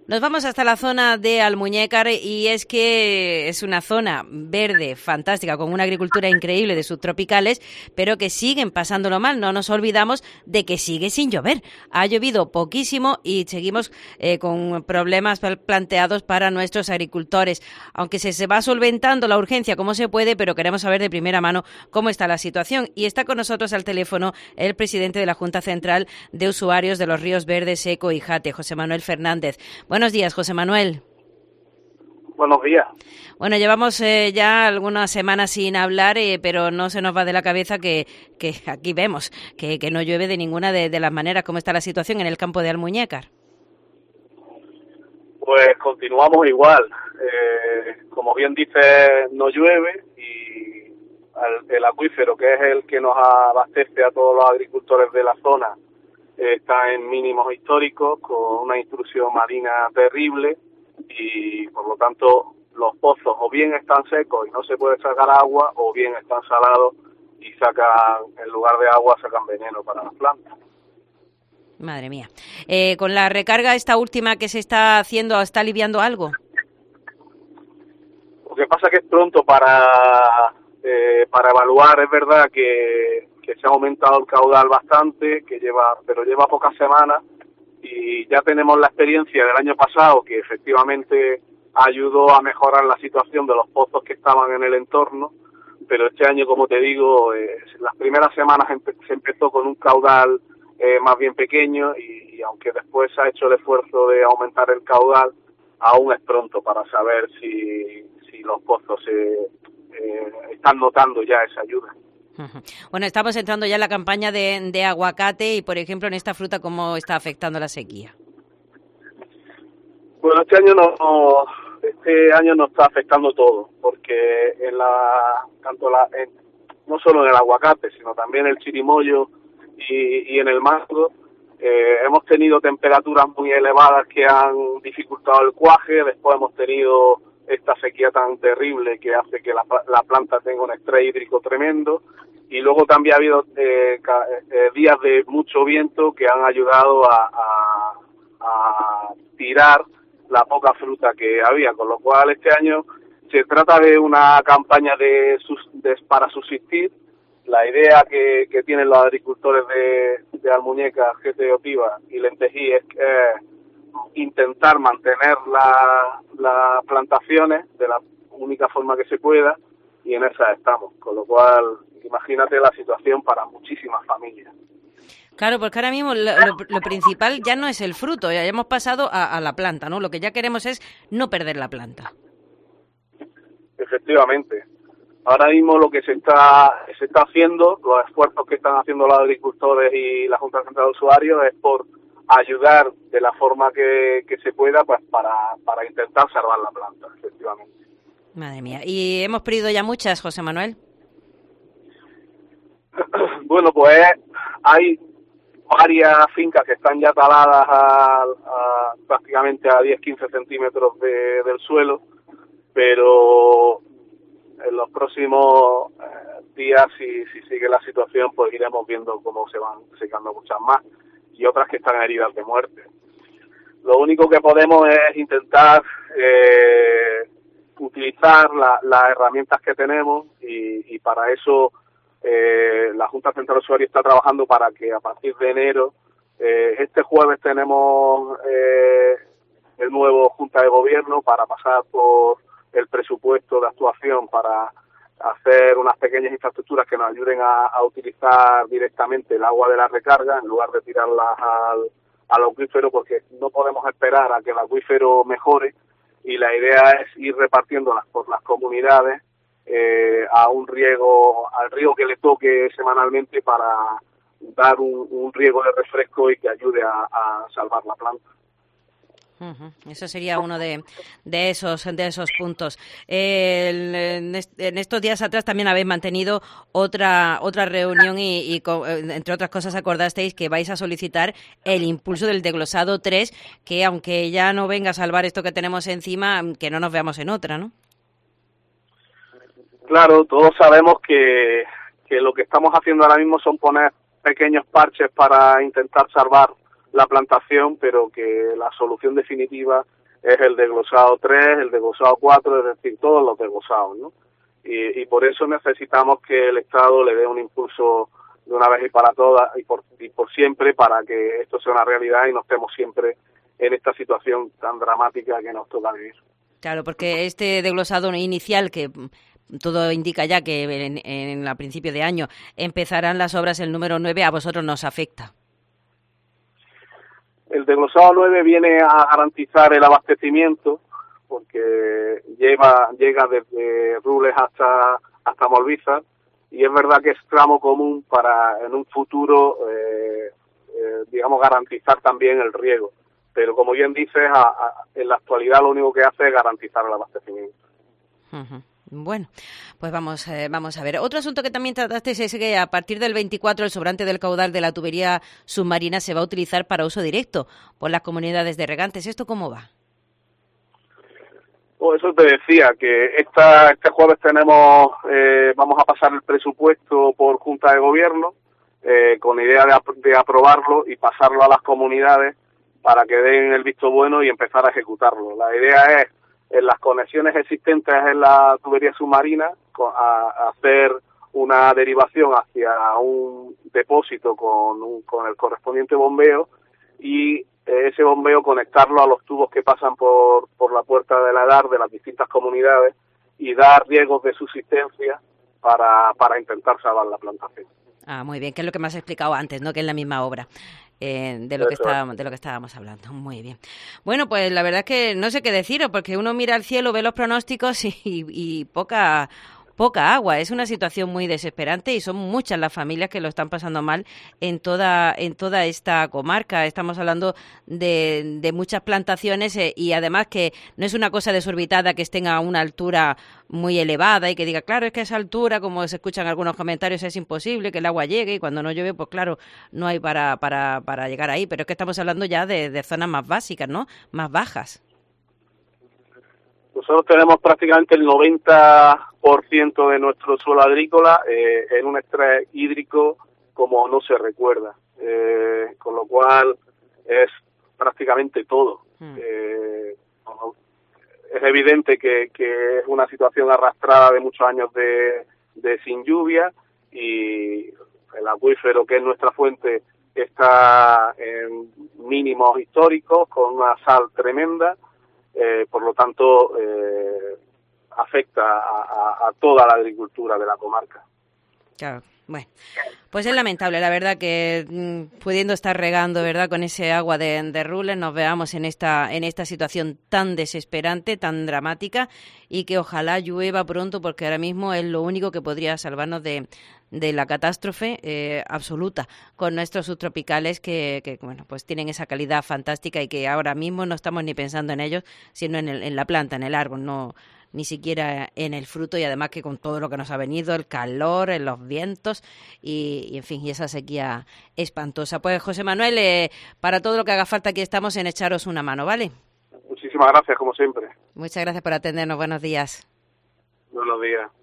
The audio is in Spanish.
Nos vamos hasta la zona de Almuñécar y es que es una zona verde, fantástica, con una agricultura increíble de subtropicales, pero que siguen pasándolo mal. No nos olvidamos de que sigue sin llover. Ha llovido poquísimo y seguimos con problemas planteados para nuestros agricultores. Aunque se va solventando la urgencia como se puede, pero queremos saber de primera mano cómo está la situación. Y está con nosotros al teléfono el presidente de la Junta Central de Usuarios de los Ríos Verde, Seco y Jate, José Manuel Fernández. Buenos días, José Manuel. Buenos días. Bueno, llevamos ya algunas semanas sin hablar, pero no se nos va de la cabeza que aquí vemos que no llueve de ninguna de las maneras. ¿Cómo está la situación en el campo de Almuñécar? Pues continuamos igual. Como bien dice, no llueve y el acuífero, que es el que nos abastece a todos los agricultores de la zona, está en mínimos históricos, con una intrusión marina terrible y por lo tanto los pozos o bien están secos y no se puede sacar agua o bien están salados y en lugar de agua sacan veneno para las plantas. Madre mía. Con la recarga esta última que se está haciendo, ¿está aliviando algo? Lo que pasa es que es pronto para evaluar. Es verdad que se ha aumentado el caudal bastante, pero lleva pocas semanas y ya tenemos la experiencia del año pasado que efectivamente ayudó a mejorar la situación de los pozos que estaban en el entorno, pero este año, como te digo, las primeras semanas se empezó con un caudal más bien pequeño y aunque después se ha hecho el esfuerzo de aumentar el caudal, aún es pronto para saber si los pozos están notando ya esa ayuda. Bueno, estamos entrando ya en la campaña de aguacate y, por ejemplo, en esta fruta, ¿cómo está afectando la sequía? Bueno, este año nos está afectando todo, porque no solo en el aguacate, sino también el chirimoyo y en el mango, hemos tenido temperaturas muy elevadas que han dificultado el cuaje. Después hemos tenido esta sequía tan terrible que hace que la planta tenga un estrés hídrico tremendo, y luego también ha habido días de mucho viento que han ayudado a tirar la poca fruta que había, con lo cual este año se trata de una campaña para subsistir. La idea que tienen los agricultores de Almuñécar, Jete, Otiva y Lentejí es intentar mantener las plantaciones de la única forma que se pueda, y en esa estamos, con lo cual imagínate la situación para muchísimas familias. Claro, porque ahora mismo lo principal ya no es el fruto, ya hemos pasado a la planta, ¿no? Lo que ya queremos es no perder la planta. Efectivamente. Ahora mismo lo que se está haciendo, los esfuerzos que están haciendo los agricultores y la Junta Central de Usuarios es por ayudar de la forma que se pueda, pues para intentar salvar la planta, efectivamente. Madre mía. ¿Y hemos perdido ya muchas, José Manuel? Bueno, pues hay varias fincas que están ya taladas prácticamente a 10-15 centímetros del suelo, pero en los próximos días, si sigue la situación, pues iremos viendo cómo se van secando muchas más y otras que están heridas de muerte. Lo único que podemos es intentar utilizar las herramientas que tenemos y para eso la Junta Central de Usuarios está trabajando para que a partir de enero, este jueves tenemos el nuevo Junta de Gobierno para pasar por el presupuesto de actuación para hacer unas pequeñas infraestructuras que nos ayuden a utilizar directamente el agua de la recarga en lugar de tirarlas al acuífero, porque no podemos esperar a que el acuífero mejore, y la idea es ir repartiéndolas por las comunidades al riego que le toque semanalmente para dar un riego de refresco y que ayude a salvar la planta. Eso sería uno de esos puntos. En estos días atrás también habéis mantenido otra reunión y entre otras cosas acordasteis que vais a solicitar el impulso del desglosado 3, que aunque ya no venga a salvar esto que tenemos encima, que no nos veamos en otra, ¿no? Claro, todos sabemos que lo que estamos haciendo ahora mismo son poner pequeños parches para intentar salvar la plantación, pero que la solución definitiva es el desglosado 3, el desglosado 4, es decir, todos los desglosados, ¿no? Y por eso necesitamos que el Estado le dé un impulso de una vez y para todas y por siempre, para que esto sea una realidad y no estemos siempre en esta situación tan dramática que nos toca vivir. Claro, porque este desglosado inicial, que todo indica ya que a principio de año empezarán las obras, el número 9, a vosotros nos afecta. El desglosado 9 viene a garantizar el abastecimiento, porque llega desde Rules hasta Molvízar, y es verdad que es tramo común para en un futuro, digamos, garantizar también el riego. Pero como bien dices, en la actualidad lo único que hace es garantizar el abastecimiento. Uh-huh. Bueno, pues vamos a ver. Otro asunto que también trataste es que a partir del 24 el sobrante del caudal de la tubería submarina se va a utilizar para uso directo por las comunidades de regantes. ¿Esto cómo va? Pues eso te decía, que este jueves vamos a pasar el presupuesto por Junta de Gobierno, con idea de aprobarlo y pasarlo a las comunidades para que den el visto bueno y empezar a ejecutarlo. La idea es, en las conexiones existentes en la tubería submarina, a hacer una derivación hacia un depósito con el correspondiente bombeo y ese bombeo conectarlo a los tubos que pasan por la puerta de la EDAR de las distintas comunidades y dar riegos de subsistencia para intentar salvar la plantación. Ah, muy bien, que es lo que me has explicado antes, ¿no? Que es la misma obra. De lo que estábamos hablando. Muy bien. Bueno, pues la verdad es que no sé qué deciros, porque uno mira al cielo, ve los pronósticos y poca agua. Es una situación muy desesperante y son muchas las familias que lo están pasando mal en toda esta comarca. Estamos hablando de muchas plantaciones y además que no es una cosa desorbitada que estén a una altura muy elevada y que diga, claro, es que a esa altura, como se escuchan algunos comentarios, es imposible que el agua llegue y cuando no llueve, pues claro, no hay para llegar ahí. Pero es que estamos hablando ya de zonas más básicas, ¿no? Más bajas. Nosotros tenemos prácticamente el 90% de nuestro suelo agrícola en un estrés hídrico como no se recuerda, con lo cual es prácticamente todo. Es evidente que es una situación arrastrada de muchos años de sin lluvia y el acuífero, que es nuestra fuente, está en mínimos históricos con una sal tremenda. Por lo tanto, afecta a toda la agricultura de la comarca. Claro, bueno, pues es lamentable, la verdad, que pudiendo estar regando, ¿verdad?, con ese agua de Rules, nos veamos en esta situación tan desesperante, tan dramática, y que ojalá llueva pronto, porque ahora mismo es lo único que podría salvarnos de la catástrofe absoluta con nuestros subtropicales que bueno, pues tienen esa calidad fantástica y que ahora mismo no estamos ni pensando en ellos, sino en la planta, en el árbol, no ni siquiera en el fruto, y además que con todo lo que nos ha venido, el calor, los vientos y en fin, y esa sequía espantosa. Pues José Manuel, para todo lo que haga falta aquí estamos en echaros una mano, ¿vale? Muchísimas gracias, como siempre. Muchas gracias por atendernos, buenos días. Buenos días.